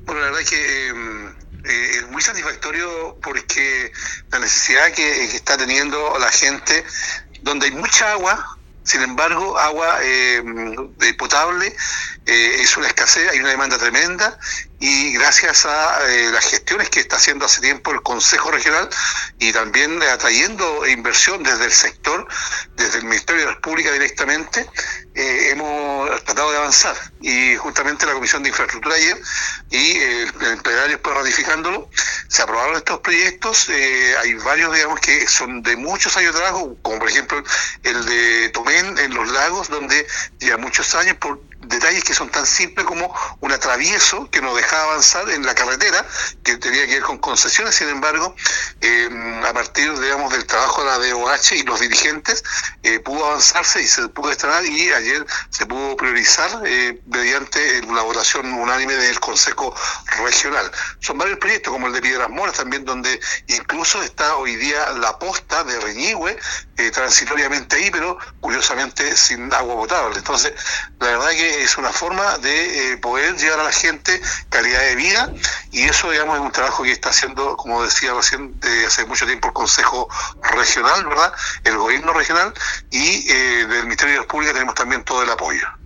Bueno, la verdad es que es muy satisfactorio porque la necesidad que está teniendo la gente, donde hay mucha agua, sin embargo, agua potable, es una escasez, hay una demanda tremenda y gracias a las gestiones que está haciendo hace tiempo el Consejo Regional y también atrayendo inversión desde el sector, desde el Ministerio de la República directamente, hemos tratado de avanzar y justamente la Comisión de Infraestructura ayer y el plenario después ratificándolo, se aprobaron estos proyectos, hay varios digamos que son de muchos años de trabajo, como por ejemplo el de Tomén en los lagos, donde lleva muchos años por detalles que son tan simples como un atravieso que nos dejaba avanzar en la carretera, que tenía que ver con concesiones, sin embargo, a partir, digamos, del trabajo de la DOH y los dirigentes, pudo avanzarse y se pudo estrenar y ayer se pudo priorizar mediante la votación unánime del Consejo Regional. Son varios proyectos, como el de Piedras Moras también, donde incluso está hoy día la posta de Reñihue, transitoriamente ahí, pero curiosamente sin agua potable. Entonces, la verdad que es una forma de poder llevar a la gente calidad de vida y eso, digamos, es un trabajo que está haciendo, como decía recién, de hace mucho tiempo el Consejo Regional, ¿verdad? El gobierno regional y del Ministerio de la República tenemos también todo el apoyo.